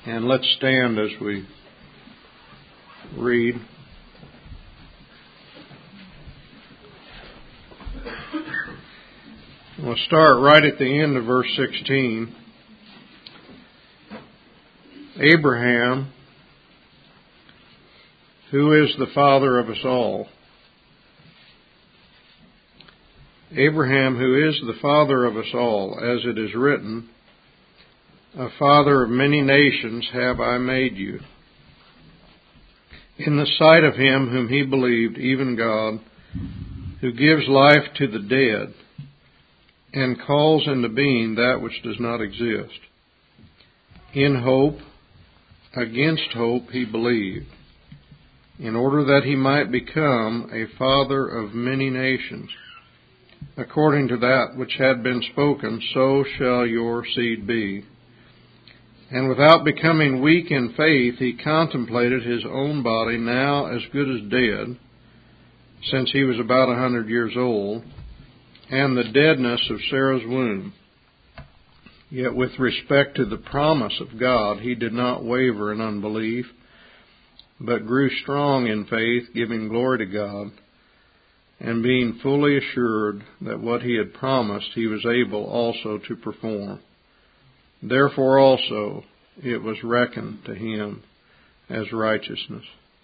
And let's stand as we read. We'll start right at the end of verse 16. Abraham, who is the father of us all. Abraham, who is the father of us all, as it is written, a father of many nations have I made you, in the sight of him whom he believed, even God, who gives life to the dead, and calls into being that which does not exist. In hope, against hope he believed, in order that he might become a father of many nations, according to that which had been spoken, so shall your seed be. And without becoming weak in faith, he contemplated his own body, now as good as dead, since he was about 100 years old, and the deadness of Sarah's womb. Yet with respect to the promise of God, he did not waver in unbelief, but grew strong in faith, giving glory to God, and being fully assured that what he had promised he was able also to perform. Therefore also it was reckoned to him as righteousness.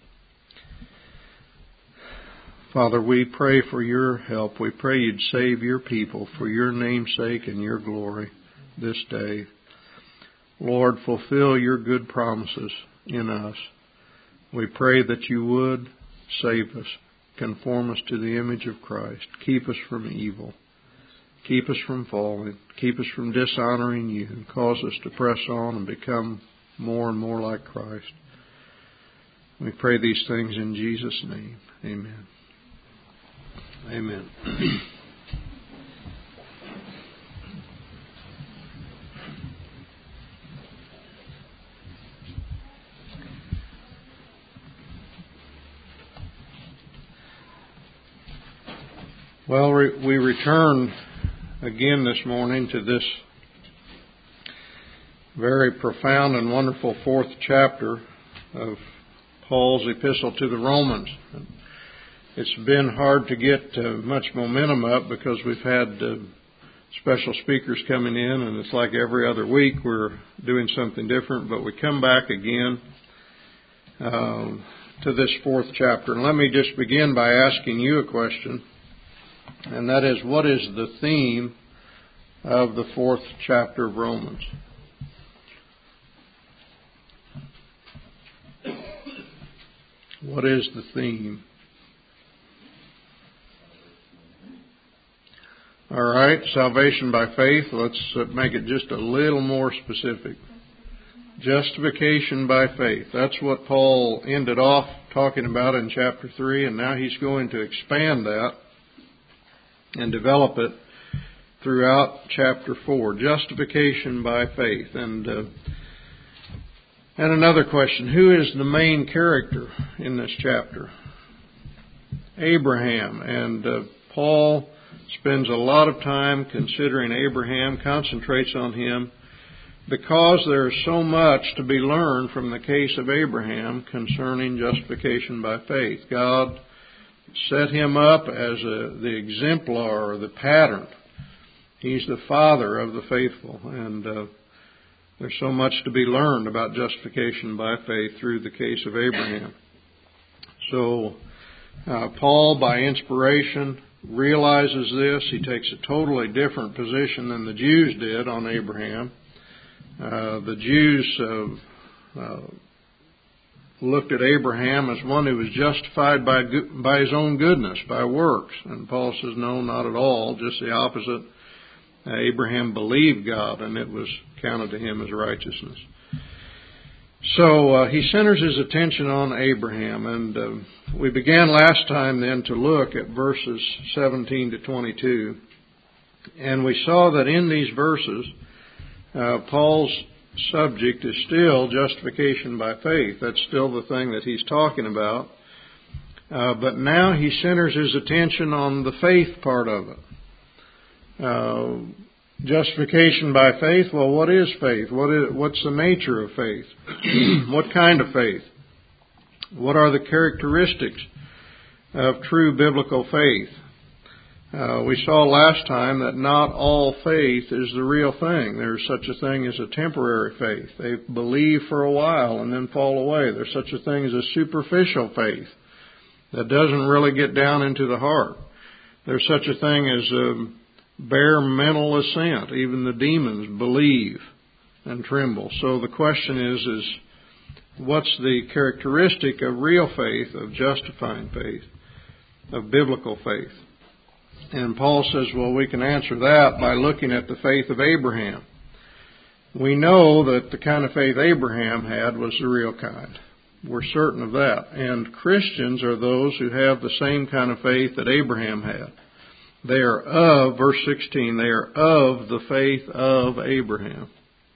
Father, we pray for your help. We pray you'd save your people for your name's sake and your glory this day. Lord, fulfill your good promises in us. We pray that you would save us, conform us to the image of Christ, keep us from evil. Keep us from falling. Keep us from dishonoring you, and cause us to press on and become more and more like Christ. We pray these things in Jesus' name. Amen. Amen. Well, we return again this morning to this very profound and wonderful fourth chapter of Paul's epistle to the Romans. It's been hard to get much momentum up because we've had special speakers coming in, and it's like every other week we're doing something different, but we come back again to this fourth chapter. And let me just begin by asking you a question. And that is, what is the theme of the fourth chapter of Romans? What is the theme? All right, salvation by faith. Let's make it just a little more specific. Justification by faith. That's what Paul ended off talking about in chapter 3, and now he's going to expand that and develop it throughout chapter 4. Justification by faith. And another question, who is the main character in this chapter? Abraham. And Paul spends a lot of time considering Abraham, concentrates on him, because there's so much to be learned from the case of Abraham concerning justification by faith. God set him up as the exemplar, or the pattern. He's the father of the faithful, and there's so much to be learned about justification by faith through the case of Abraham. So Paul, by inspiration, realizes this. He takes a totally different position than the Jews did on Abraham. The Jews looked at Abraham as one who was justified by his own goodness, by works. And Paul says, no, not at all, just the opposite. Abraham believed God, and it was counted to him as righteousness. So he centers his attention on Abraham, and we began last time then to look at verses 17 to 22. And we saw that in these verses, Paul's subject is still justification by faith. That's still the thing that he's talking about. But now he centers his attention on the faith part of it. Justification by faith. Well, what is faith? What's the nature of faith? What kind of faith? What are the characteristics of true biblical faith? We saw last time that not all faith is the real thing. There's such a thing as a temporary faith. They believe for a while and then fall away. There's such a thing as a superficial faith that doesn't really get down into the heart. There's such a thing as a bare mental assent. Even the demons believe and tremble. So the question is what's the characteristic of real faith, of justifying faith, of biblical faith? And Paul says, well, we can answer that by looking at the faith of Abraham. We know that the kind of faith Abraham had was the real kind. We're certain of that. And Christians are those who have the same kind of faith that Abraham had. They are of, verse 16, they are of the faith of Abraham.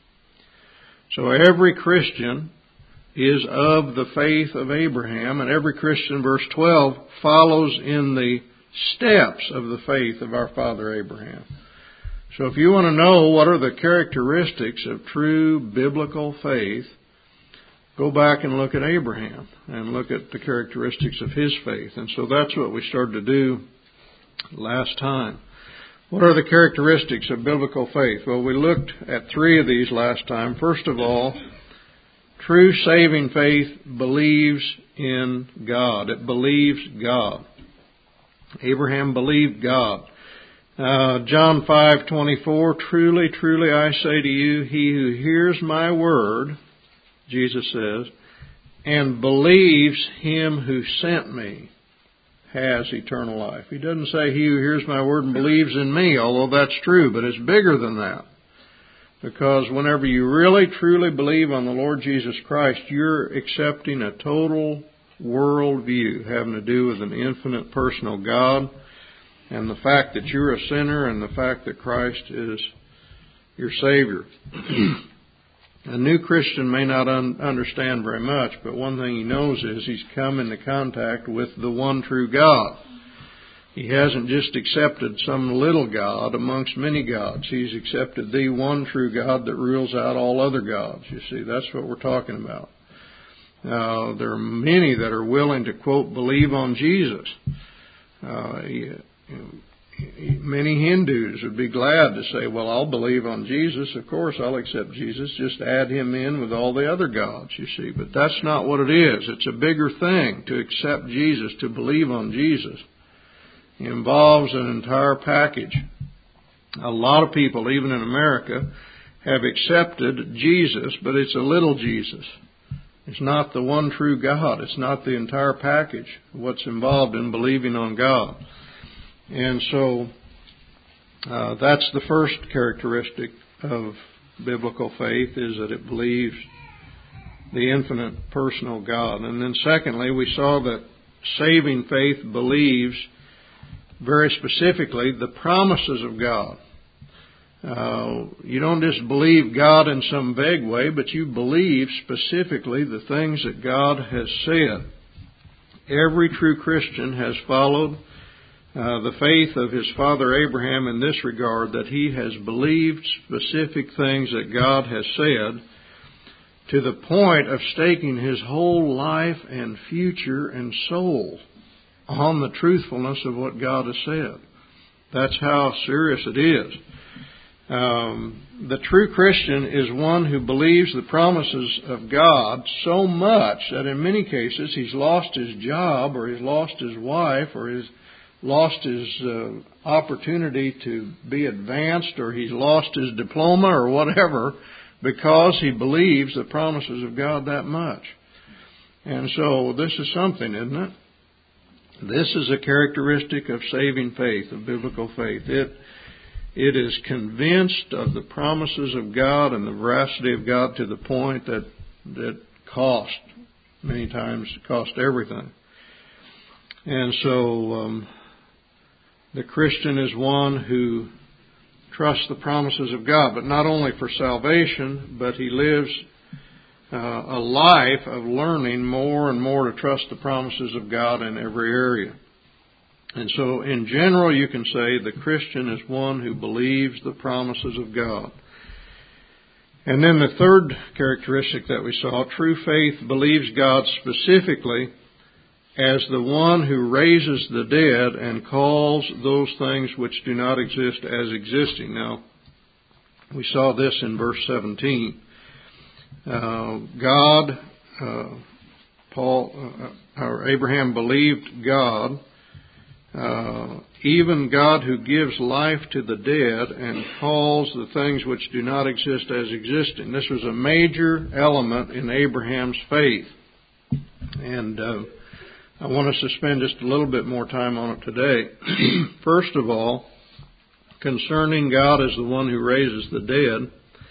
So every Christian is of the faith of Abraham, and every Christian, verse 12, follows in the steps of the faith of our father Abraham. So if you want to know what are the characteristics of true biblical faith, go back and look at Abraham and look at the characteristics of his faith. And so that's what we started to do last time. What are the characteristics of biblical faith? Well, we looked at three of these last time. First of all, true saving faith believes in God. It believes God. Abraham believed God. John 5:24, truly, truly I say to you, he who hears my word, Jesus says, and believes him who sent me has eternal life. He doesn't say he who hears my word and believes in me, although that's true, but it's bigger than that. Because whenever you really, truly believe on the Lord Jesus Christ, you're accepting a total worldview having to do with an infinite personal God, and the fact that you're a sinner, and the fact that Christ is your Savior. A new Christian may not understand very much, but one thing he knows is he's come into contact with the one true God. He hasn't just accepted some little God amongst many gods. He's accepted the one true God that rules out all other gods. You see, that's what we're talking about. There are many that are willing to, quote, believe on Jesus. Many Hindus would be glad to say, well, I'll believe on Jesus. Of course, I'll accept Jesus. Just add him in with all the other gods, you see. But that's not what it is. It's a bigger thing to accept Jesus, to believe on Jesus. It involves an entire package. A lot of people, even in America, have accepted Jesus, but it's a little Jesus. It's not the one true God. It's not the entire package, what's involved in believing on God. And so that's the first characteristic of biblical faith, is that it believes the infinite personal God. And then secondly, we saw that saving faith believes very specifically the promises of God. You don't just believe God in some vague way, but you believe specifically the things that God has said. Every true Christian has followed the faith of his father Abraham in this regard, that he has believed specific things that God has said, to the point of staking his whole life and future and soul on the truthfulness of what God has said. That's how serious it is. The true Christian is one who believes the promises of God so much that in many cases he's lost his job, or he's lost his wife, or he's lost his opportunity to be advanced, or he's lost his diploma or whatever, because he believes the promises of God that much. And so this is something, isn't it? This is a characteristic of saving faith, of biblical faith. It is convinced of the promises of God and the veracity of God to the point that cost, many times cost everything. And so the Christian is one who trusts the promises of God, but not only for salvation, but he lives a life of learning more and more to trust the promises of God in every area. And so in general you can say the Christian is one who believes the promises of God. And then the third characteristic that we saw, true faith believes God specifically as the one who raises the dead and calls those things which do not exist as existing. Now, we saw this in verse 17. Abraham believed God, even God who gives life to the dead and calls the things which do not exist as existing. This was a major element in Abraham's faith. And I want us to spend just a little bit more time on it today. First of all, concerning God as the one who raises the dead,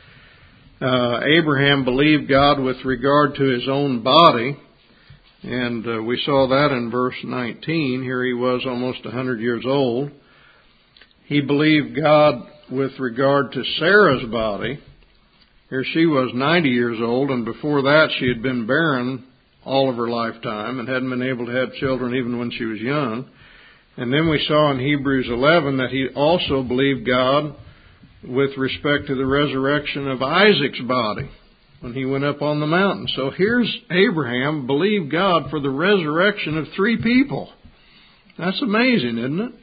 Abraham believed God with regard to his own body. And we saw that in verse 19. Here he was almost 100 years old. He believed God with regard to Sarah's body. Here she was 90 years old, and before that she had been barren all of her lifetime and hadn't been able to have children even when she was young. And then we saw in Hebrews 11 that he also believed God with respect to the resurrection of Isaac's body when he went up on the mountain. So here's Abraham believed God for the resurrection of three people. That's amazing, isn't it?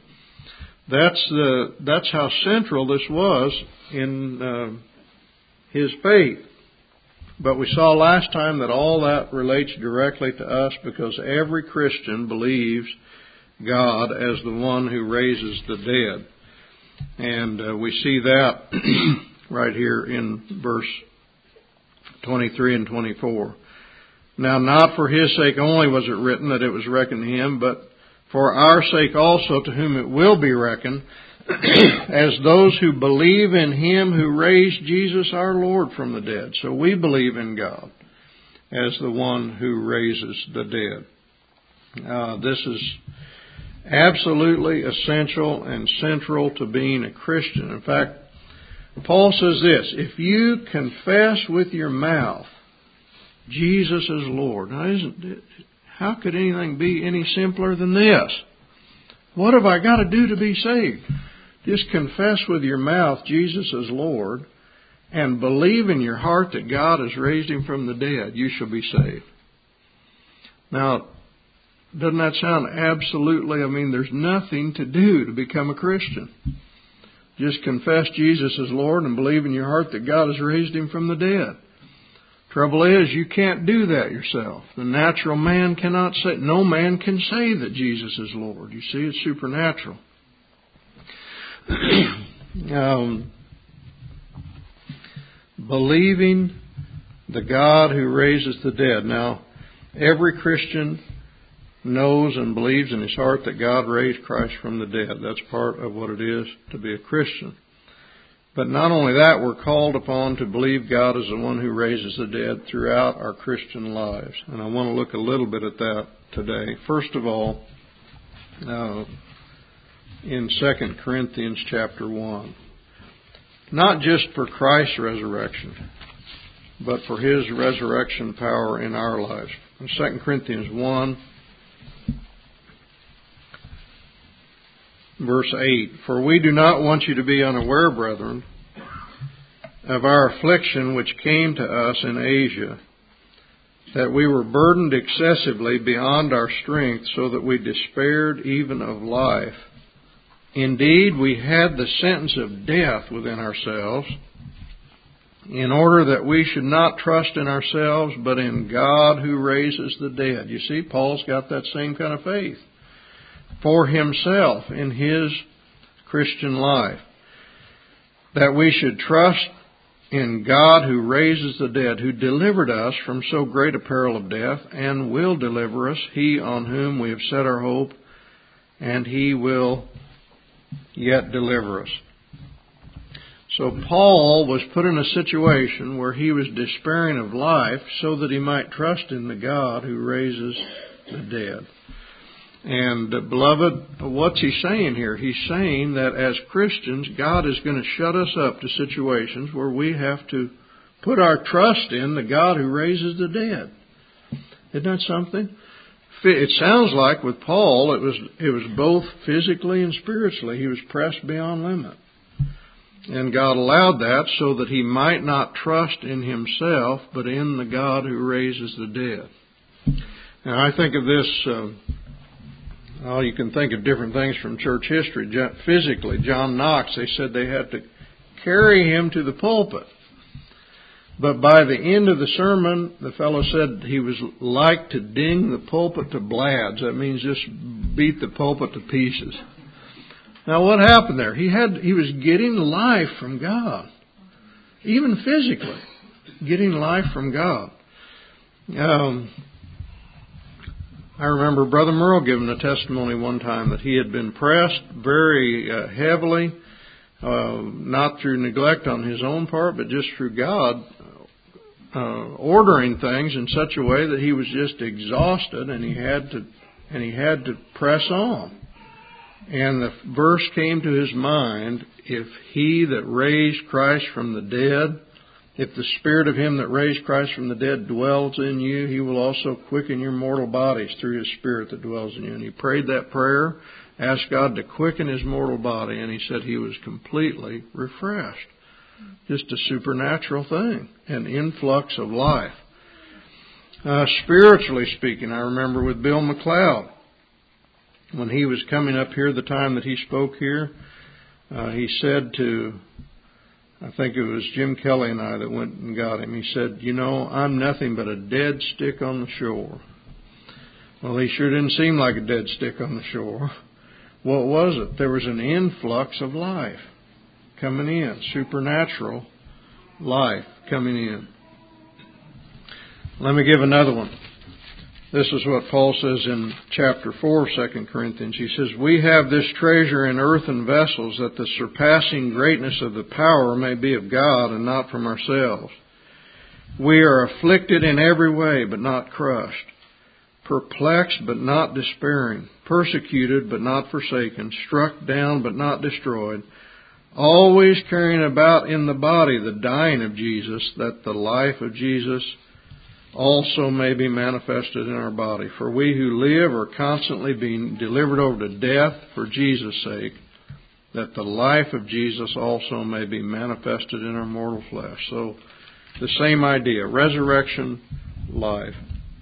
That's how central this was in his faith. But we saw last time that all that relates directly to us because every Christian believes God as the one who raises the dead. And we see that right here in verse 23 and 24. Now, not for his sake only was it written that it was reckoned to him, but for our sake also, to whom it will be reckoned, as those who believe in him who raised Jesus our Lord from the dead. So we believe in God as the one who raises the dead. This is absolutely essential and central to being a Christian. In fact, Paul says this, if you confess with your mouth Jesus is Lord. Now, how could anything be any simpler than this? What have I got to do to be saved? Just confess with your mouth Jesus is Lord and believe in your heart that God has raised him from the dead. You shall be saved. Now, doesn't that sound absolutely, there's nothing to do to become a Christian. Just confess Jesus as Lord and believe in your heart that God has raised him from the dead. Trouble is, you can't do that yourself. The natural man cannot say, no man can say that Jesus is Lord. You see, it's supernatural. Believing the God who raises the dead. Now, every Christian knows and believes in his heart that God raised Christ from the dead. That's part of what it is to be a Christian. But not only that, we're called upon to believe God is the one who raises the dead throughout our Christian lives. And I want to look a little bit at that today. First of all, in 2 Corinthians chapter 1. Not just for Christ's resurrection, but for his resurrection power in our lives. In 2 Corinthians 1, verse 8, for we do not want you to be unaware, brethren, of our affliction which came to us in Asia, that we were burdened excessively beyond our strength, so that we despaired even of life. Indeed, we had the sentence of death within ourselves, in order that we should not trust in ourselves, but in God who raises the dead. You see, Paul's got that same kind of faith for himself in his Christian life. That we should trust in God who raises the dead, who delivered us from so great a peril of death, and will deliver us, he on whom we have set our hope, and he will yet deliver us. So Paul was put in a situation where he was despairing of life so that he might trust in the God who raises the dead. And beloved, what's he saying here? He's saying that as Christians, God is going to shut us up to situations where we have to put our trust in the God who raises the dead. Isn't that something? it sounds like with Paul, it was both physically and spiritually. He was pressed beyond limit. And God allowed that so that he might not trust in himself, but in the God who raises the dead. Now, I think of this, you can think of different things from church history. Physically, John Knox, they said they had to carry him to the pulpit. But by the end of the sermon, the fellow said he was like to ding the pulpit to blads. That means just beat the pulpit to pieces. Now what happened there? He was getting life from God. Even physically, getting life from God. I remember Brother Merle giving a testimony one time that he had been pressed very heavily, not through neglect on his own part, but just through God ordering things in such a way that he was just exhausted, and he had to press on. And the verse came to his mind, if he that raised Christ from the dead, if the Spirit of him that raised Christ from the dead dwells in you, he will also quicken your mortal bodies through his Spirit that dwells in you. And he prayed that prayer, asked God to quicken his mortal body, and he said he was completely refreshed. Just a supernatural thing, an influx of life. Spiritually speaking, I remember with Bill McLeod, when he was coming up here, the time that he spoke here, he said to, I think it was Jim Kelly and I that went and got him, he said, I'm nothing but a dead stick on the shore. Well, he sure didn't seem like a dead stick on the shore. What was it? There was an influx of life coming in, supernatural life coming in. Let me give another one. This is what Paul says in chapter 4 of 2 Corinthians. He says, we have this treasure in earthen vessels, that the surpassing greatness of the power may be of God and not from ourselves. We are afflicted in every way, but not crushed. Perplexed, but not despairing. Persecuted, but not forsaken. Struck down, but not destroyed. Always carrying about in the body the dying of Jesus, that the life of Jesus also may be manifested in our body. For we who live are constantly being delivered over to death for Jesus' sake, that the life of Jesus also may be manifested in our mortal flesh. So, the same idea, resurrection, life.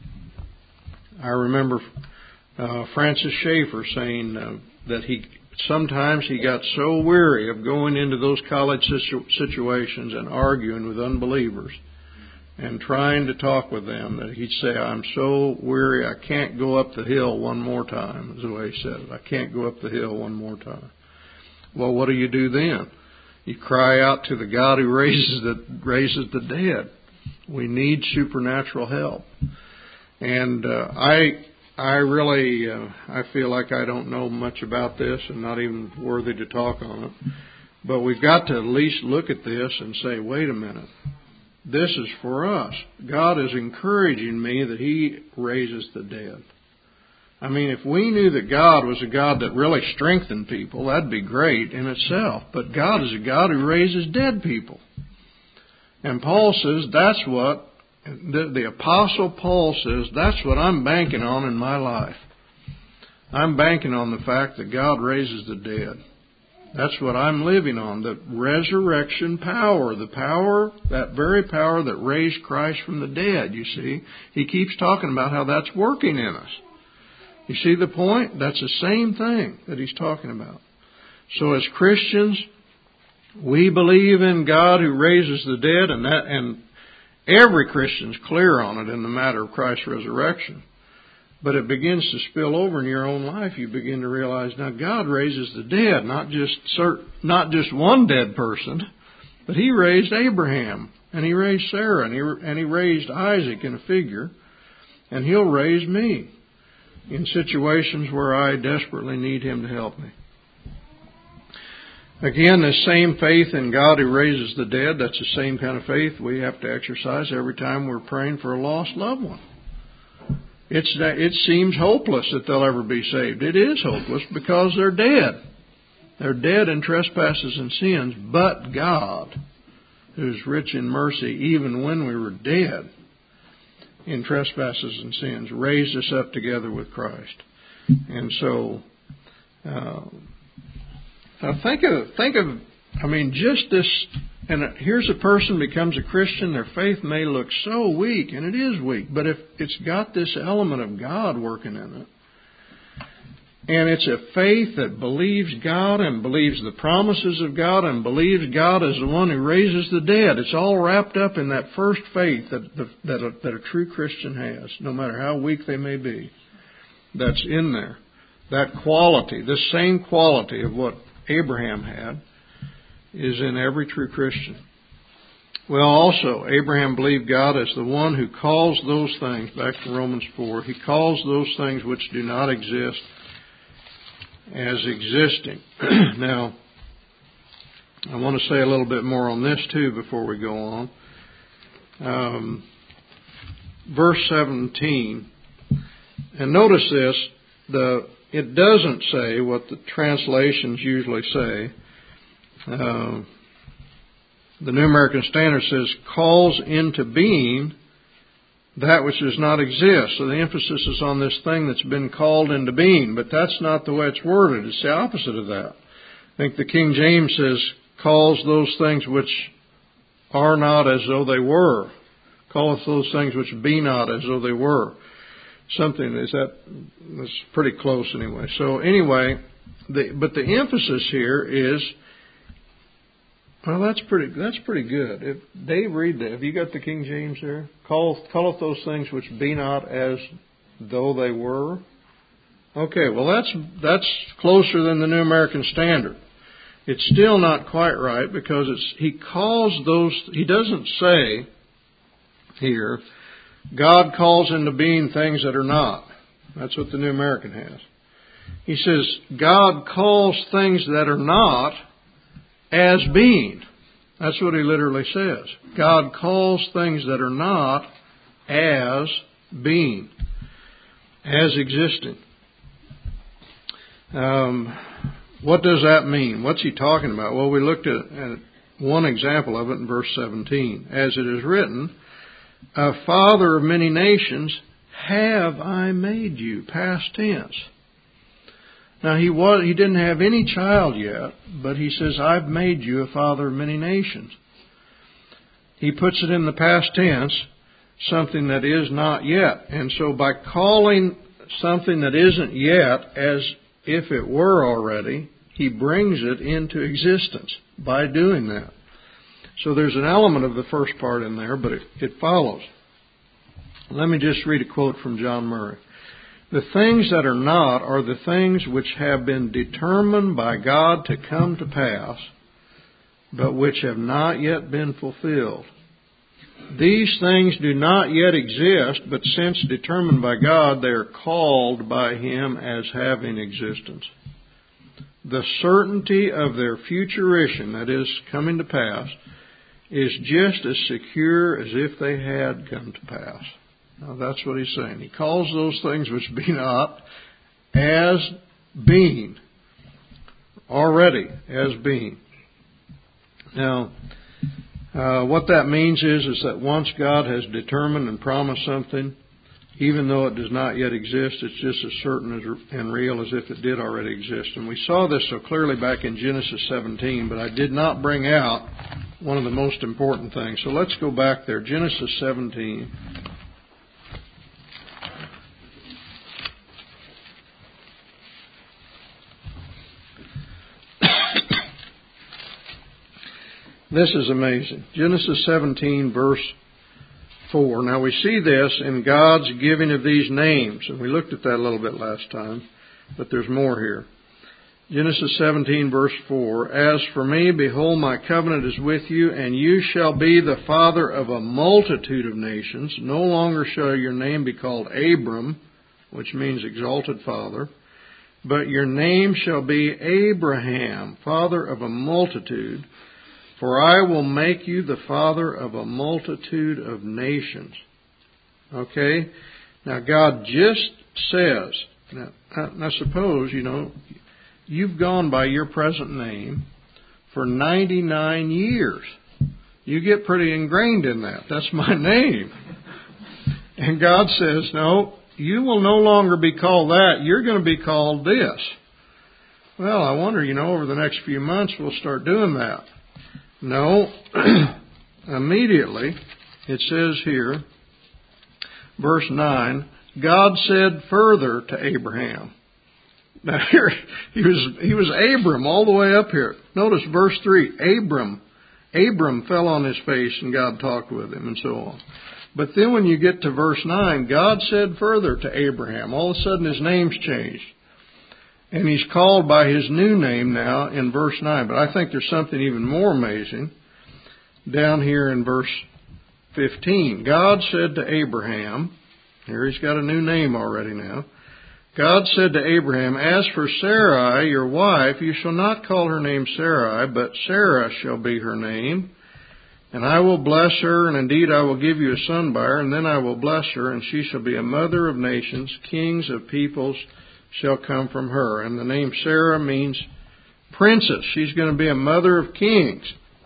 I remember Francis Schaeffer saying that sometimes he got so weary of going into those college situations and arguing with unbelievers and trying to talk with them, that he'd say, I'm so weary, I can't go up the hill one more time, is the way he said it. I can't go up the hill one more time. Well, what do you do then? You cry out to the God who raises the dead. We need supernatural help. And I really feel like I don't know much about this and not even worthy to talk on it. But we've got to at least look at this and say, wait a minute. This is for us. God is encouraging me that he raises the dead. I mean, if we knew that God was a God that really strengthened people, that'd be great in itself. But God is a God who raises dead people. And Paul says that's what, the Apostle Paul says, that's what I'm banking on in my life. I'm banking on the fact that God raises the dead. That's what I'm living on, the resurrection power, the power, that very power that raised Christ from the dead, you see. He keeps talking about how that's working in us. You see the point? That's the same thing that he's talking about. So as Christians, we believe in God who raises the dead, and every Christian's clear on it in the matter of Christ's resurrection. But it begins to spill over in your own life. You begin to realize, now God raises the dead, not just one dead person, but he raised Abraham, and he raised Sarah, and he raised Isaac in a figure, and he'll raise me in situations where I desperately need him to help me. Again, this same faith in God who raises the dead, that's the same kind of faith we have to exercise every time we're praying for a lost loved one. It seems hopeless that they'll ever be saved. It is hopeless because they're dead. They're dead in trespasses and sins, but God, who's rich in mercy, even when we were dead, in trespasses and sins, raised us up together with Christ. And so, now think of, just this, and here's a person becomes a Christian, their faith may look so weak, and it is weak, but if it's got this element of God working in it, and it's a faith that believes God and believes the promises of God and believes God is the one who raises the dead. It's all wrapped up in that first faith that a true Christian has, no matter how weak they may be. That's in there. That quality, this same quality of what Abraham had, is in every true Christian. Well, also, Abraham believed God as the one who calls those things, back to Romans 4, he calls those things which do not exist as existing. Now, I want to say a little bit more on this too before we go on. Verse 17, and notice this, it doesn't say what the translations usually say. The New American Standard says, calls into being that which does not exist. So the emphasis is on this thing that's been called into being, but that's not the way it's worded. It's the opposite of that. I think the King James says, calls those things which are not as though they were. Calleth those things which be not as though they were. That's pretty close anyway. So anyway, but the emphasis here is, well, that's pretty good. If Dave, read that. Have you got the King James there? Calleth those things which be not as though they were. Okay, well that's closer than the New American Standard. It's still not quite right because he calls those. He doesn't say here, God calls into being things that are not. That's what the New American has. He says, God calls things that are not as being. That's what he literally says. God calls things that are not as being, as existing. What does that mean? What's he talking about? Well, we looked at one example of it in verse 17. As it is written, a father of many nations have I made you, past tense. Now, he didn't have any child yet, but he says, I've made you a father of many nations. He puts it in the past tense, something that is not yet. And so by calling something that isn't yet as if it were already, he brings it into existence by doing that. So there's an element of the first part in there, but it follows. Let me just read a quote from John Murray. The things that are not are the things which have been determined by God to come to pass, but which have not yet been fulfilled. These things do not yet exist, but since determined by God, they are called by Him as having existence. The certainty of their futurition, that is, coming to pass, is just as secure as if they had come to pass. Now, that's what he's saying. He calls those things which be not as being. Already as being. Now, what that means is that once God has determined and promised something, even though it does not yet exist, it's just as certain and real as if it did already exist. And we saw this so clearly back in Genesis 17, but I did not bring out one of the most important things. So let's go back there. Genesis 17. This is amazing. Genesis 17, verse 4. Now we see this in God's giving of these names. And we looked at that a little bit last time, but there's more here. Genesis 17, verse 4. As for me, behold, my covenant is with you, and you shall be the father of a multitude of nations. No longer shall your name be called Abram, which means exalted father, but your name shall be Abraham, father of a multitude. For I will make you the father of a multitude of nations. Okay? Now God just says, now suppose, you've gone by your present name for 99 years. You get pretty ingrained in that. That's my name. And God says, no, you will no longer be called that. You're going to be called this. Well, I wonder, over the next few months we'll start doing that. No, immediately, it says here, verse 9, God said further to Abraham. Now here, he was Abram all the way up here. Notice verse 3, Abram fell on his face and God talked with him and so on. But then when you get to verse 9, God said further to Abraham. All of a sudden his name's changed. And he's called by his new name now in verse 9. But I think there's something even more amazing down here in verse 15. God said to Abraham, here he's got a new name already now. God said to Abraham, as for Sarai, your wife, you shall not call her name Sarai, but Sarah shall be her name. And I will bless her, and indeed I will give you a son by her, and then I will bless her, and she shall be a mother of nations, kings of peoples shall come from her. And the name Sarah means princess. She's going to be a mother of kings.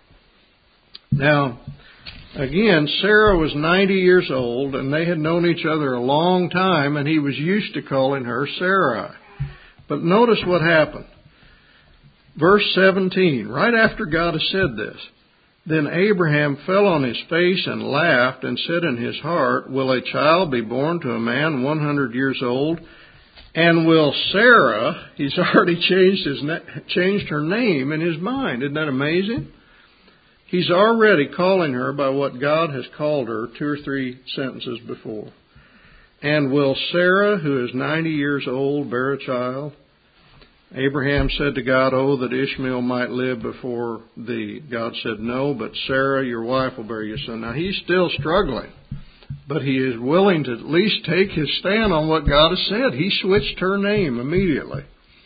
Now, again, Sarah was 90 years old, and they had known each other a long time, and he was used to calling her Sarai. But notice what happened. Verse 17, right after God has said this, then Abraham fell on his face and laughed and said in his heart, will a child be born to a man 100 years old? And will Sarah, he's already changed her name in his mind. Isn't that amazing? He's already calling her by what God has called her 2 or 3 sentences before. And will Sarah, who is 90 years old, bear a child? Abraham said to God, oh, that Ishmael might live before thee. God said, no, but Sarah, your wife, will bear you a son. Now, he's still struggling, but he is willing to at least take his stand on what God has said. He switched her name immediately.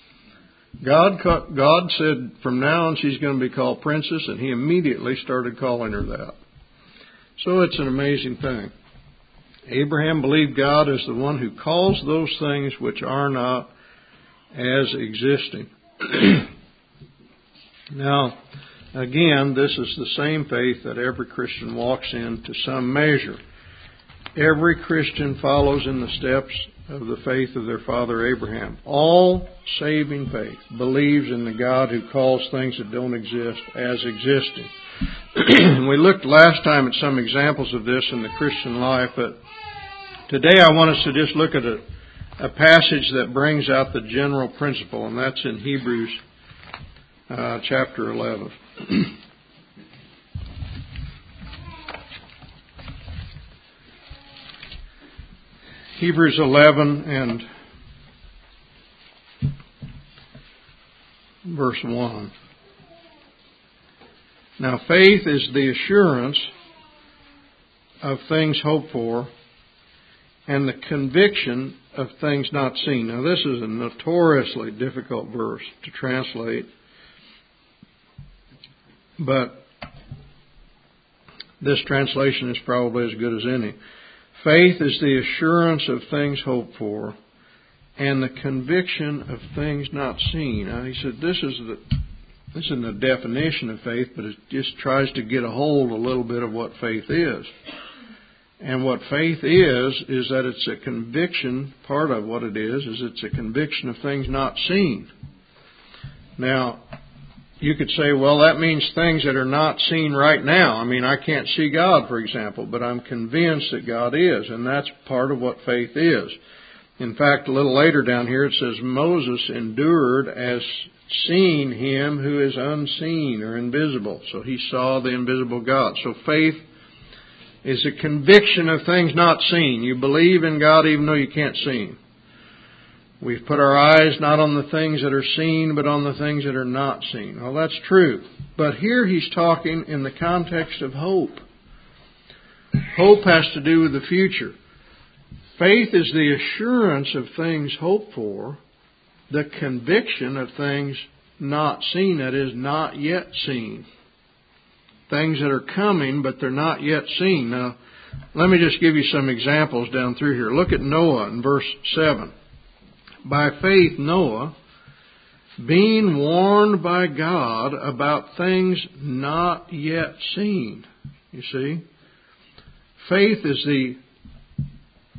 God said from now on she's going to be called princess, and he immediately started calling her that. So it's an amazing thing. Abraham believed God as the one who calls those things which are not as existing. Now, again, this is the same faith that every Christian walks in to some measure. Every Christian follows in the steps of the faith of their father Abraham. All saving faith believes in the God who calls things that don't exist as existing. We looked last time at some examples of this in the Christian life, but today I want us to just look at a passage that brings out the general principle, and that's in Hebrews chapter 11. Hebrews 11 and verse 1. Now faith is the assurance of things hoped for and the conviction of things not seen. Now this is a notoriously difficult verse to translate, but this translation is probably as good as any. Faith is the assurance of things hoped for and the conviction of things not seen. Now he said this isn't a definition of faith, but it just tries to get a hold a little bit of what faith is. And what faith is that it's a conviction. Part of what it is it's a conviction of things not seen. Now, you could say, well, that means things that are not seen right now. I mean, I can't see God, for example, but I'm convinced that God is, and that's part of what faith is. In fact, a little later down here it says, Moses endured as seeing him who is unseen or invisible. So he saw the invisible God. So faith is a conviction of things not seen. You believe in God even though you can't see Him. We've put our eyes not on the things that are seen, but on the things that are not seen. Well, that's true. But here he's talking in the context of hope. Hope has to do with the future. Faith is the assurance of things hoped for, the conviction of things not seen, that is, not yet seen. Things that are coming, but they're not yet seen. Now, let me just give you some examples down through here. Look at Noah in verse 7. By faith, Noah, being warned by God about things not yet seen. You see? Faith is the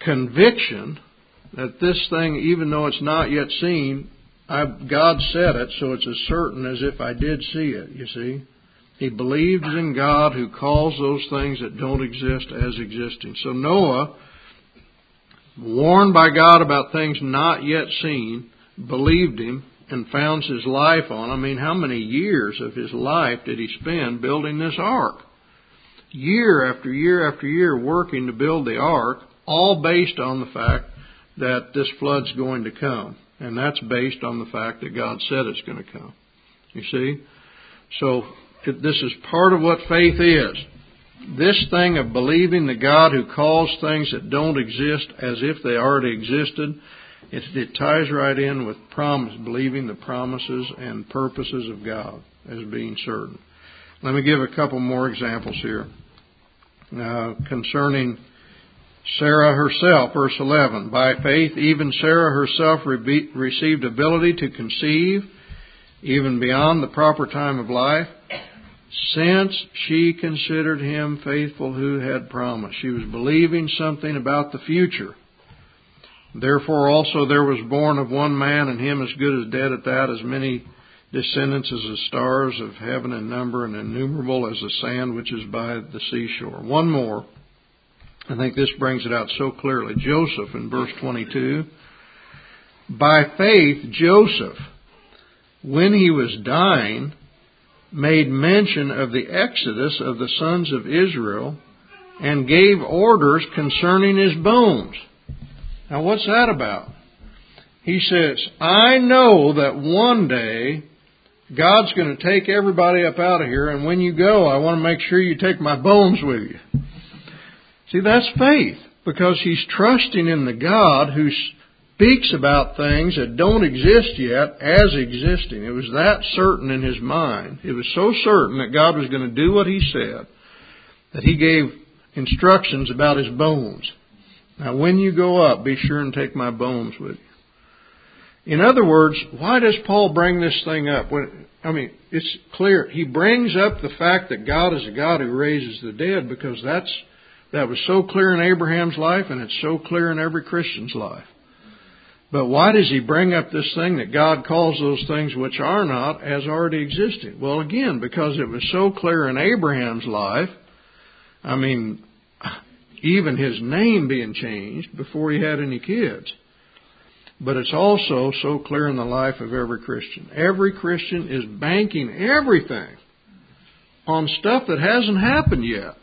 conviction that this thing, even though it's not yet seen, God said it, so it's as certain as if I did see it, you see. He believes in God who calls those things that don't exist as existing. So Noah, warned by God about things not yet seen, believed him and founds his life on. I mean, how many years of his life did he spend building this ark? Year after year after year working to build the ark, all based on the fact that this flood's going to come. And that's based on the fact that God said it's going to come. You see? So this is part of what faith is. This thing of believing the God who calls things that don't exist as if they already existed, it ties right in with promise, believing the promises and purposes of God as being certain. Let me give a couple more examples here. Concerning Sarah herself, verse 11. By faith, even Sarah herself received ability to conceive, even beyond the proper time of life, since she considered him faithful who had promised. She was believing something about the future. Therefore also there was born of one man, and him as good as dead at that, as many descendants as the stars of heaven in number, and innumerable as the sand which is by the seashore. One more. I think this brings it out so clearly. Joseph in verse 22. By faith, Joseph, when he was dying, made mention of the exodus of the sons of Israel and gave orders concerning his bones. Now what's that about? He says, I know that one day God's going to take everybody up out of here, and when you go, I want to make sure you take my bones with you. See, that's faith, because he's trusting in the God who speaks about things that don't exist yet as existing. It was that certain in his mind. It was so certain that God was going to do what he said that he gave instructions about his bones. Now, when you go up, be sure and take my bones with you. In other words, why does Paul bring this thing up? It's clear. He brings up the fact that God is a God who raises the dead, because that was so clear in Abraham's life, and it's so clear in every Christian's life. But why does he bring up this thing that God calls those things which are not as already existing? Well, again, because it was so clear in Abraham's life. Even his name being changed before he had any kids. But it's also so clear in the life of every Christian. Every Christian is banking everything on stuff that hasn't happened yet.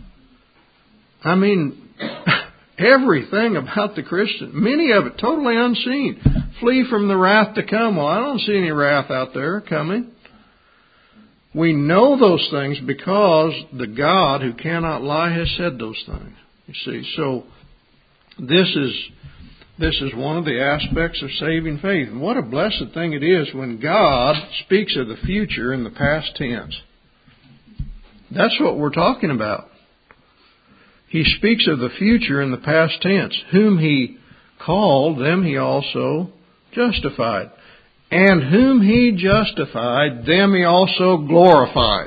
Everything about the Christian, many of it totally unseen. Flee from the wrath to come. Well, I don't see any wrath out there coming. We know those things because the God who cannot lie has said those things. You see, so this is one of the aspects of saving faith. And what a blessed thing it is when God speaks of the future in the past tense. That's what we're talking about. He speaks of the future in the past tense. Whom he called, them he also justified. And whom he justified, them he also glorified.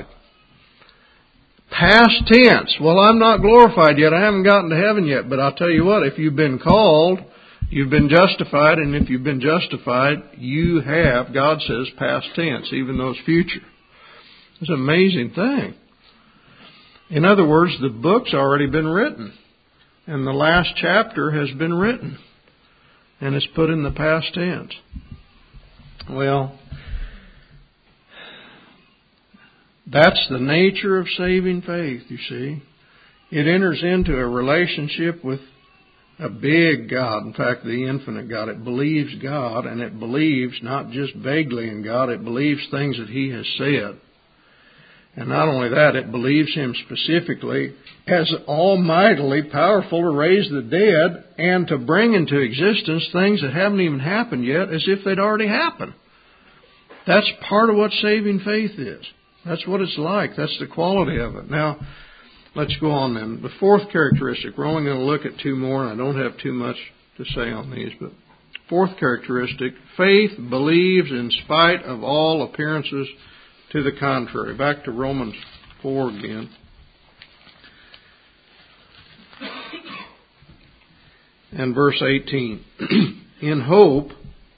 Past tense. Well, I'm not glorified yet. I haven't gotten to heaven yet. But I'll tell you what, if you've been called, you've been justified. And if you've been justified, you have, God says, past tense, even though it's future. It's an amazing thing. In other words, the book's already been written. And the last chapter has been written. And it's put in the past tense. Well, that's the nature of saving faith, you see. It enters into a relationship with a big God. In fact, the infinite God. It believes God, and it believes not just vaguely in God. It believes things that he has said. And not only that, it believes him specifically as almightily powerful to raise the dead and to bring into existence things that haven't even happened yet as if they'd already happened. That's part of what saving faith is. That's what it's like. That's the quality of it. Now, let's go on then. The fourth characteristic, we're only going to look at two more, and I don't have too much to say on these, but fourth characteristic, faith believes in spite of all appearances to the contrary. Back to Romans 4 again. and verse 18. In hope,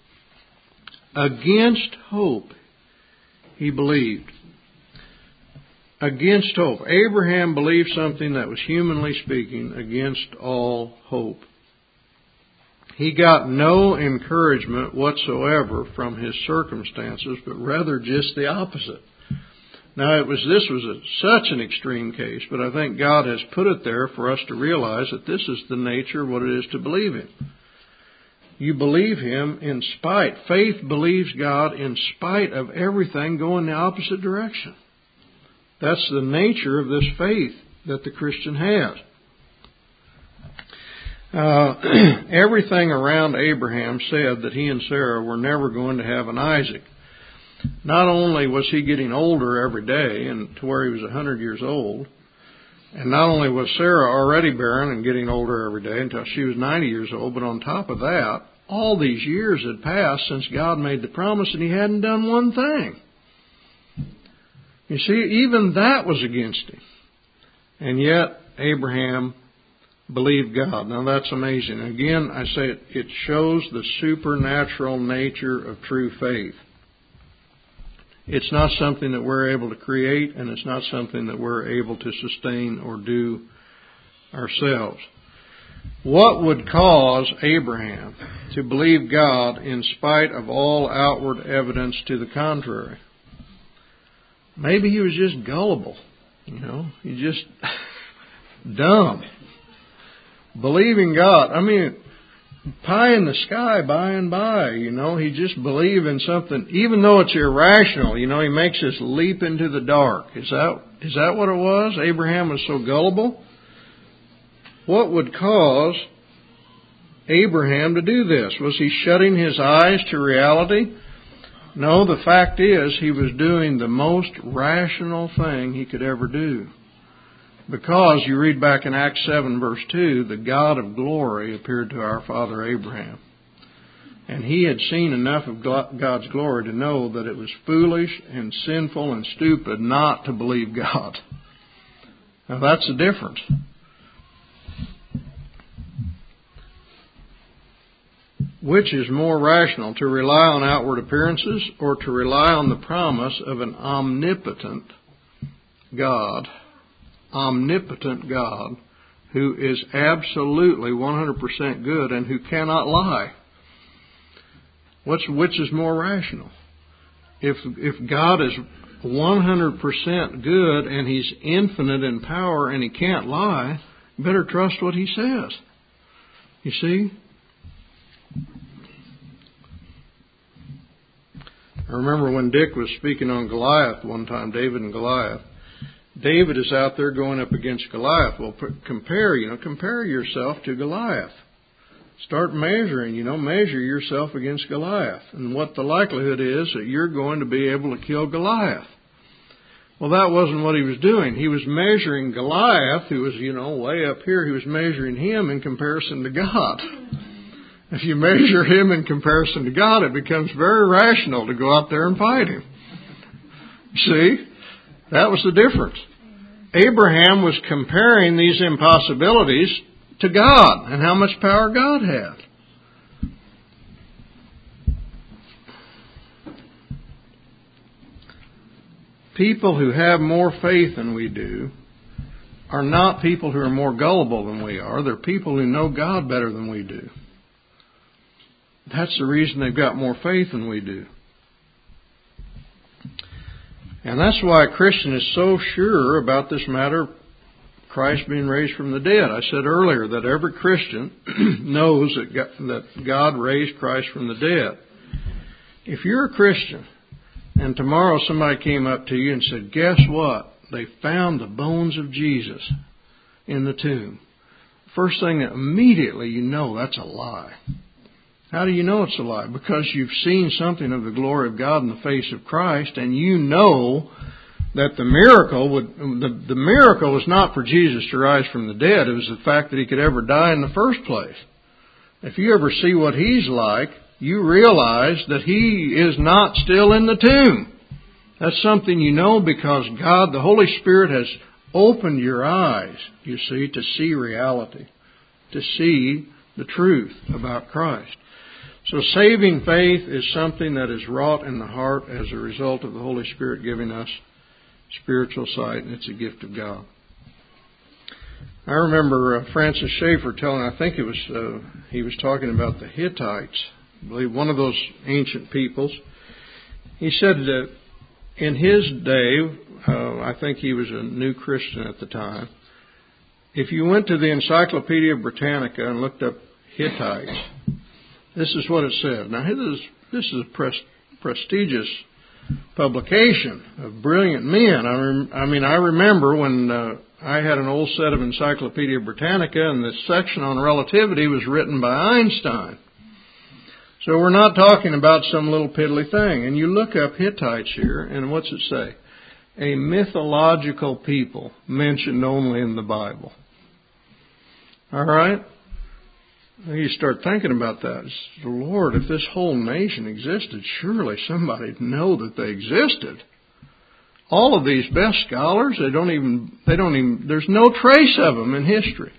against hope, he believed. Against hope. Abraham believed something that was, humanly speaking, against all hope. He got no encouragement whatsoever from his circumstances, but rather just the opposite. Now, this was such an extreme case, but I think God has put it there for us to realize that this is the nature of what it is to believe Him. You believe Him in spite. Faith believes God in spite of everything going the opposite direction. That's the nature of this faith that the Christian has. Everything around Abraham said that he and Sarah were never going to have an Isaac. Not only was he getting older every day, and to where he was 100 years old, and not only was Sarah already barren and getting older every day until she was 90 years old, but on top of that, all these years had passed since God made the promise, and he hadn't done one thing. You see, even that was against him. And yet, Abraham believed God. Now, that's amazing. Again, I say it shows the supernatural nature of true faith. It's not something that we're able to create, and it's not something that we're able to sustain or do ourselves. What would cause Abraham to believe God in spite of all outward evidence to the contrary? Maybe he was just gullible. He's just dumb. Believing God. Pie in the sky by and by, he just believed in something, even though it's irrational, he makes us leap into the dark. Is that what it was? Abraham was so gullible? What would cause Abraham to do this? Was he shutting his eyes to reality? No, the fact is he was doing the most rational thing he could ever do. Because you read back in Acts 7 verse 2, the God of glory appeared to our father Abraham. And he had seen enough of God's glory to know that it was foolish and sinful and stupid not to believe God. Now that's the difference. Which is more rational, to rely on outward appearances or to rely on the promise of an omnipotent God who is absolutely 100% good and who cannot lie? Which is more rational? If God is 100% good and He's infinite in power and He can't lie, you better trust what He says. You see? I remember when Dick was speaking on Goliath one time, David and Goliath. David is out there going up against Goliath. Well, compare yourself to Goliath. Start measuring, measure yourself against Goliath. And what the likelihood is that you're going to be able to kill Goliath. Well, that wasn't what he was doing. He was measuring Goliath, who was, way up here. He was measuring him in comparison to God. If you measure him in comparison to God, it becomes very rational to go out there and fight him. See? That was the difference. Abraham was comparing these impossibilities to God and how much power God had. People who have more faith than we do are not people who are more gullible than we are. They're people who know God better than we do. That's the reason they've got more faith than we do. And that's why a Christian is so sure about this matter of Christ being raised from the dead. I said earlier that every Christian knows that God raised Christ from the dead. If you're a Christian and tomorrow somebody came up to you and said, guess what? They found the bones of Jesus in the tomb. First thing that immediately you know that's a lie. How do you know it's a lie? Because you've seen something of the glory of God in the face of Christ, and you know that the miracle was not for Jesus to rise from the dead. It was the fact that He could ever die in the first place. If you ever see what He's like, you realize that He is not still in the tomb. That's something you know because God, the Holy Spirit, has opened your eyes, you see, to see reality, to see the truth about Christ. So saving faith is something that is wrought in the heart as a result of the Holy Spirit giving us spiritual sight, and it's a gift of God. I remember Francis Schaeffer telling, I think it was he was talking about the Hittites, I believe one of those ancient peoples. He said that in his day, I think he was a new Christian at the time, if you went to the Encyclopedia Britannica and looked up Hittites, this is what it said. Now, this is a prestigious publication of brilliant men. I remember when I had an old set of Encyclopedia Britannica, and the section on relativity was written by Einstein. So we're not talking about some little piddly thing. And you look up Hittites here, and what's it say? A mythological people mentioned only in the Bible. All right? You start thinking about that. Lord, if this whole nation existed, surely somebody'd know that they existed. All of these best scholars, they don't even, there's no trace of them in history.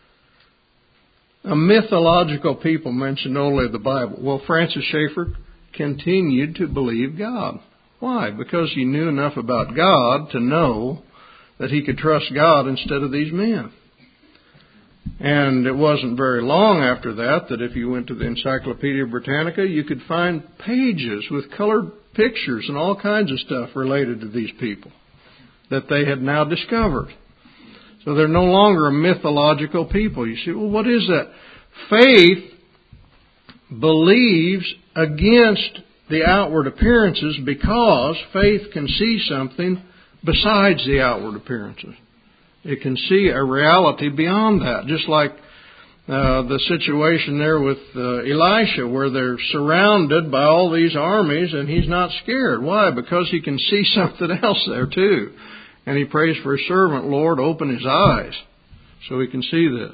A mythological people mentioned only in the Bible. Well, Francis Schaeffer continued to believe God. Why? Because he knew enough about God to know that he could trust God instead of these men. And it wasn't very long after that if you went to the Encyclopedia Britannica, you could find pages with colored pictures and all kinds of stuff related to these people that they had now discovered. So they're no longer a mythological people. You see, well, what is that? Faith believes against the outward appearances because faith can see something besides the outward appearances. It can see a reality beyond that, just like the situation there with Elisha, where they're surrounded by all these armies and he's not scared. Why? Because he can see something else there too. And he prays for his servant, Lord, open his eyes so he can see this.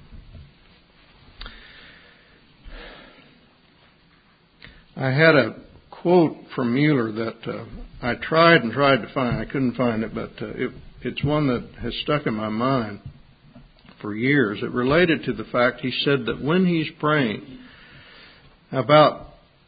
I had a quote from Mueller that I tried to find. I couldn't find it, but it's one that has stuck in my mind for years. It related to the fact he said that when he's praying about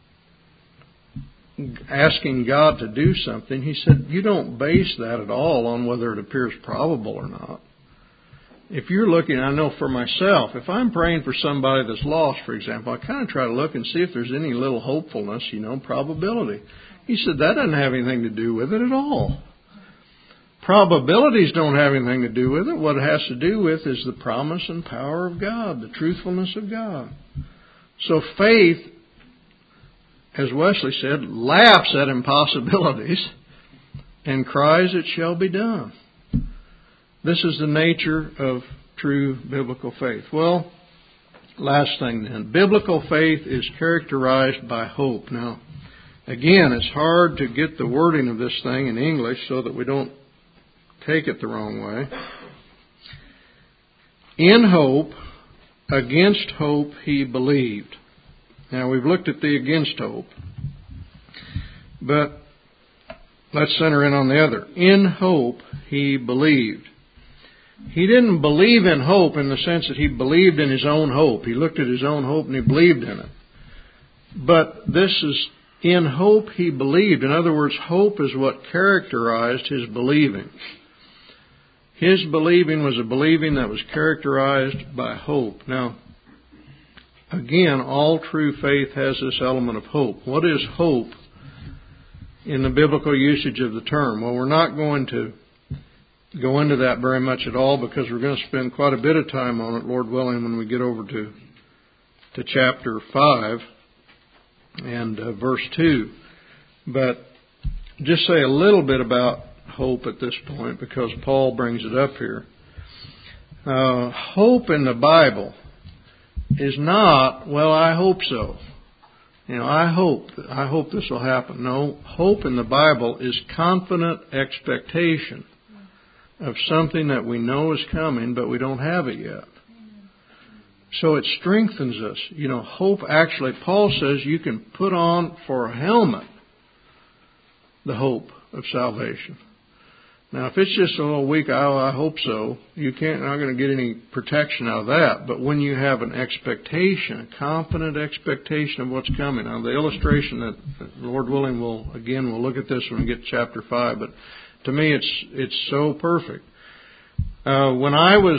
asking God to do something, he said, you don't base that at all on whether it appears probable or not. If you're looking, I know for myself, if I'm praying for somebody that's lost, for example, I kind of try to look and see if there's any little hopefulness, probability. He said that doesn't have anything to do with it at all. Probabilities don't have anything to do with it. What it has to do with is the promise and power of God, the truthfulness of God. So faith, as Wesley said, laughs at impossibilities and cries, it shall be done. This is the nature of true biblical faith. Well, last thing then. Biblical faith is characterized by hope. Now, again, it's hard to get the wording of this thing in English so that we don't take it the wrong way. In hope, against hope he believed. Now, we've looked at the against hope, but let's center in on the other. In hope he believed. He didn't believe in hope in the sense that he believed in his own hope. He looked at his own hope and he believed in it. But this is in hope he believed. In other words, hope is what characterized his believing. His believing was a believing that was characterized by hope. Now, again, all true faith has this element of hope. What is hope in the biblical usage of the term? Well, we're not going to go into that very much at all because we're going to spend quite a bit of time on it, Lord willing, when we get over to chapter 5 and verse 2. But just say a little bit about hope at this point because Paul brings it up here. Hope in the Bible is not, well, I hope so. I hope this will happen. No, hope in the Bible is confident expectation of something that we know is coming, but we don't have it yet. So it strengthens us. Hope actually, Paul says you can put on for a helmet the hope of salvation. Now, if it's just a little weak, I hope so. Not going to get any protection out of that. But when you have an expectation, a confident expectation of what's coming. Now, the illustration that Lord willing we'll look at this when we get to chapter 5. But to me, it's so perfect. When I was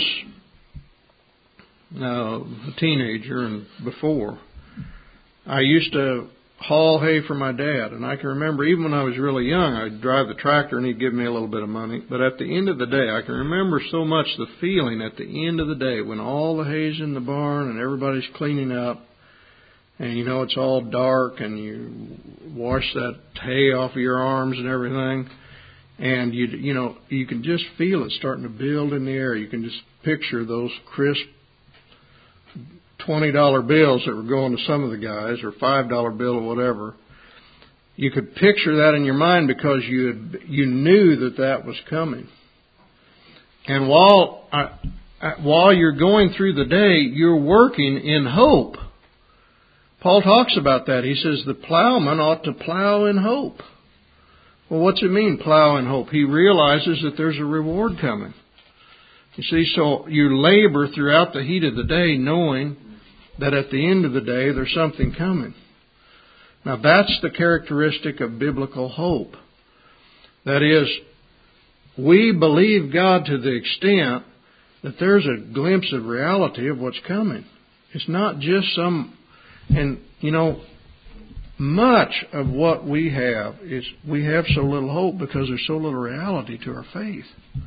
a teenager and before, I used to haul hay for my dad. And I can remember even when I was really young, I'd drive the tractor and he'd give me a little bit of money. But at the end of the day, I can remember so much the feeling at the end of the day when all the hay's in the barn and everybody's cleaning up and it's all dark and you wash that hay off of your arms and everything. And you can just feel it starting to build in the air. You can just picture those crisp $20 bills that were going to some of the guys, or $5 bill or whatever. You could picture that in your mind because you knew that was coming. And while you're going through the day, you're working in hope. Paul talks about that. He says the plowman ought to plow in hope. Well, what's it mean, plow in hope? He realizes that there's a reward coming. You see, so you labor throughout the heat of the day knowing that at the end of the day there's something coming. Now that's the characteristic of biblical hope. That is, we believe God to the extent that there's a glimpse of reality of what's coming. It's not just much of what we have is we have so little hope because there's so little reality to our faith.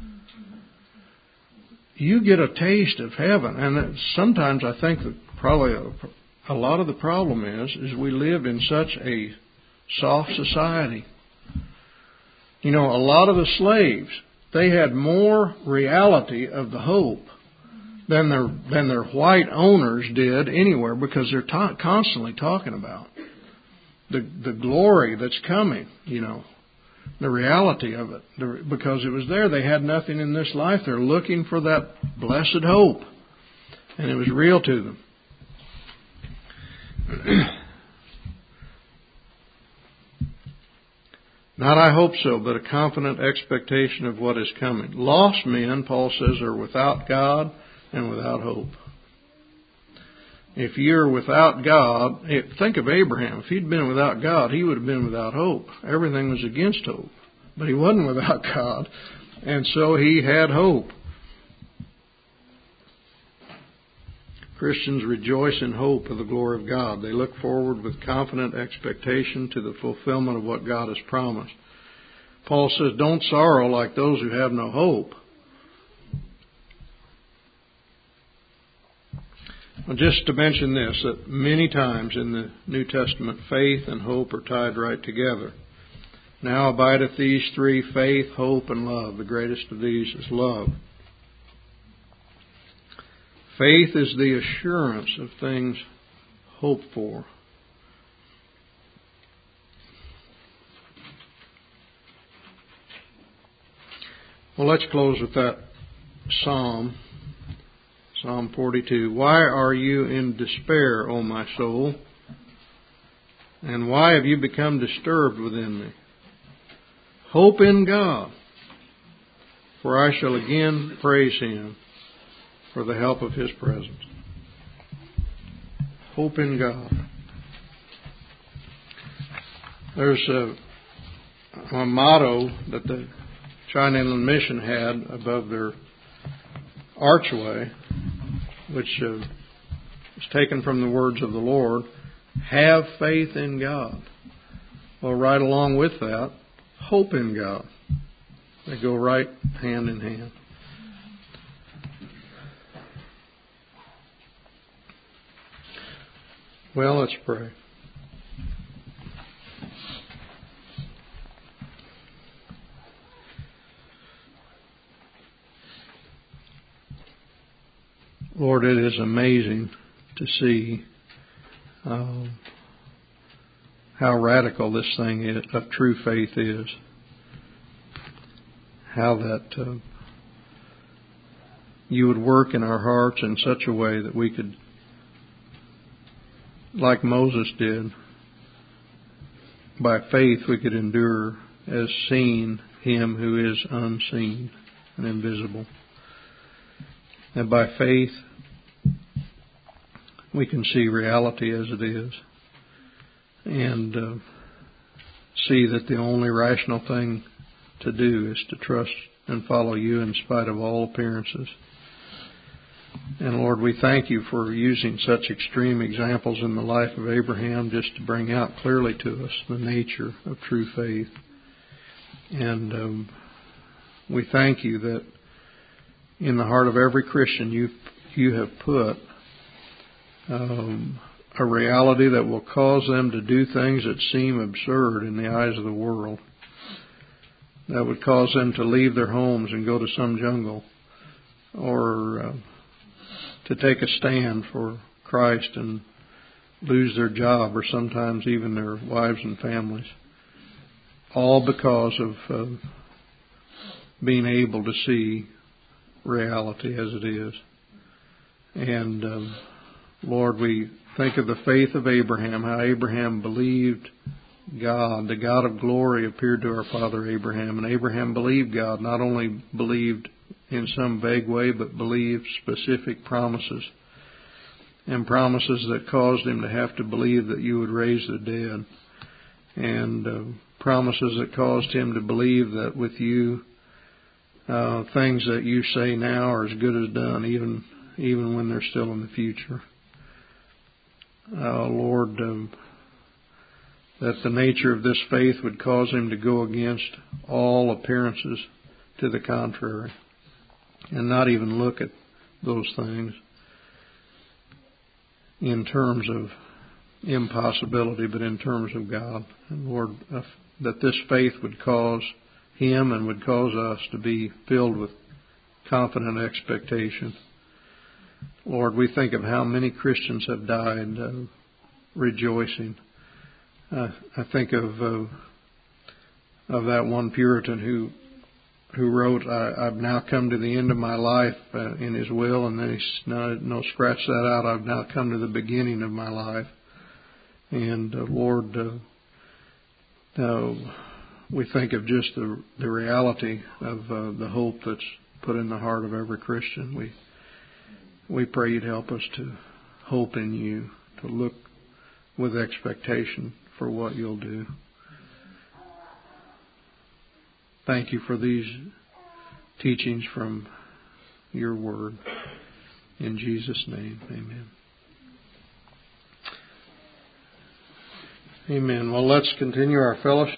You get a taste of heaven, and sometimes I think that probably a lot of the problem is we live in such a soft society. A lot of the slaves, they had more reality of the hope than their white owners did anywhere, because they're constantly talking about the glory that's coming, the reality of it. Because it was there. They had nothing in this life. They're looking for that blessed hope. And it was real to them. Not I hope so, but a confident expectation of what is coming. Lost men, Paul says, are without God and without hope. If you're without God, think of Abraham. If he'd been without God, he would have been without hope. Everything was against hope. But he wasn't without God, and so he had hope. Christians rejoice in hope of the glory of God. They look forward with confident expectation to the fulfillment of what God has promised. Paul says, don't sorrow like those who have no hope. Well, just to mention this, that many times in the New Testament, faith and hope are tied right together. Now abideth these three, faith, hope, and love. The greatest of these is love. Faith is the assurance of things hoped for. Well, let's close with that psalm. Psalm 42. Why are you in despair, O my soul? And why have you become disturbed within me? Hope in God, for I shall again praise Him for the help of His presence. Hope in God. There's a motto that the China Inland Mission had above their archway, which is taken from the words of the Lord. Have faith in God. Well, right along with that, hope in God. They go right hand in hand. Well, let's pray. Lord, it is amazing to see how radical this thing is, of true faith is. How that you would work in our hearts in such a way that we could, like Moses did, by faith we could endure as seen Him who is unseen and invisible. And by faith, we can see reality as it is, and see that the only rational thing to do is to trust and follow you in spite of all appearances. And Lord, we thank you for using such extreme examples in the life of Abraham just to bring out clearly to us the nature of true faith. And we thank you that in the heart of every Christian you have put a reality that will cause them to do things that seem absurd in the eyes of the world, that would cause them to leave their homes and go to some jungle, or to take a stand for Christ and lose their job, or sometimes even their wives and families, all because of being able to see reality as it is. And Lord, we think of the faith of Abraham, how Abraham believed God. The God of glory appeared to our father Abraham, and Abraham believed God, not only believed in some vague way, but believed specific promises, and promises that caused him to have to believe that you would raise the dead, and promises that caused him to believe that with you, things that you say now are as good as done, even when they're still in the future. Lord, that the nature of this faith would cause him to go against all appearances to the contrary, and not even look at those things in terms of impossibility, but in terms of God. And Lord, that this faith would cause him and would cause us to be filled with confident expectation. Lord, we think of how many Christians have died rejoicing. I think of that one Puritan who wrote, I've now come to the end of my life in his will, and then no, scratch that out, I've now come to the beginning of my life. And Lord, we think of just the reality of the hope that's put in the heart of every Christian. We pray you'd help us to hope in you, to look with expectation for what you'll do. Thank you for these teachings from your word. In Jesus' name, amen. Amen. Well, let's continue our fellowship.